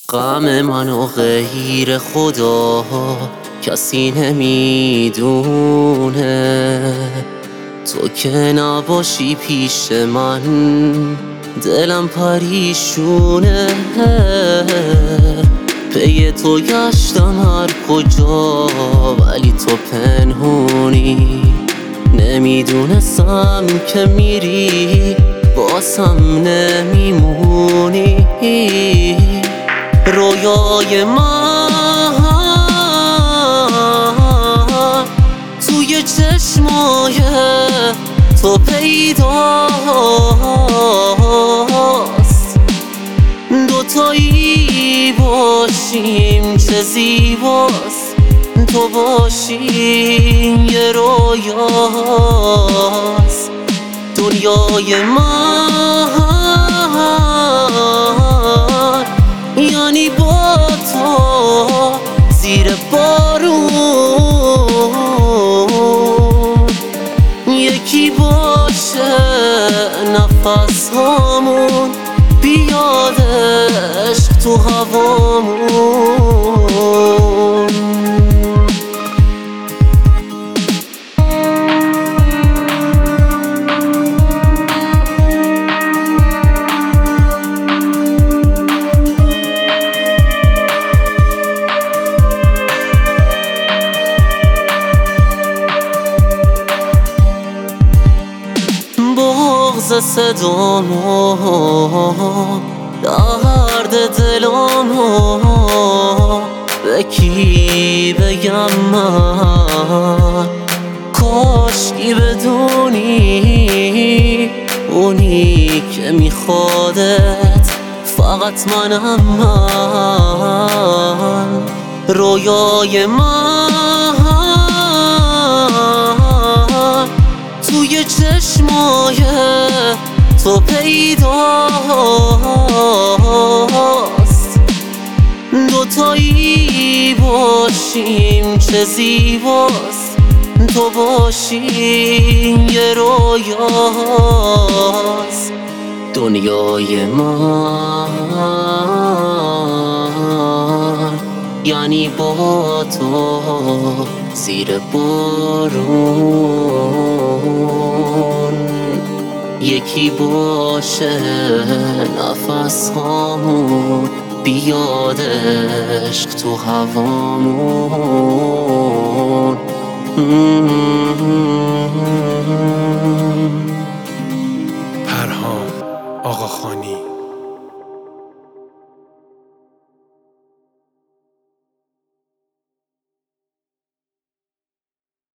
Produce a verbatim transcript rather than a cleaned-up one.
غم منو غیر خدا کسی نمیدونه، تو که نباشی پیش من دلم پریشونه. پی تو گشتم هر کجا ولی تو پنهونی، نمیدونستم که میری باسم نمیمونی. رویای من توی چشمای تو پیداست، دوتایی باشیم چه زیباست، تو باشی یه رویاست. دنیای من یعنی با تو زیر بارون، یکی باشه نفس هامون، بیاد عشق تو هوامون. بغض صدامو، درد دلامو به کی بگم من؟ کاشکی بدونی اونی که میخوادت فقط منم من. رویای من توی چشمای تو پیداست، دوتایی باشیم چه زیباست، تو باشی یه رویاست. دنیای من یعنی با تو زیر بارون، یکی باشه نفس هامون، بیاد عشق تو هوامون. پرهام آقاخانی.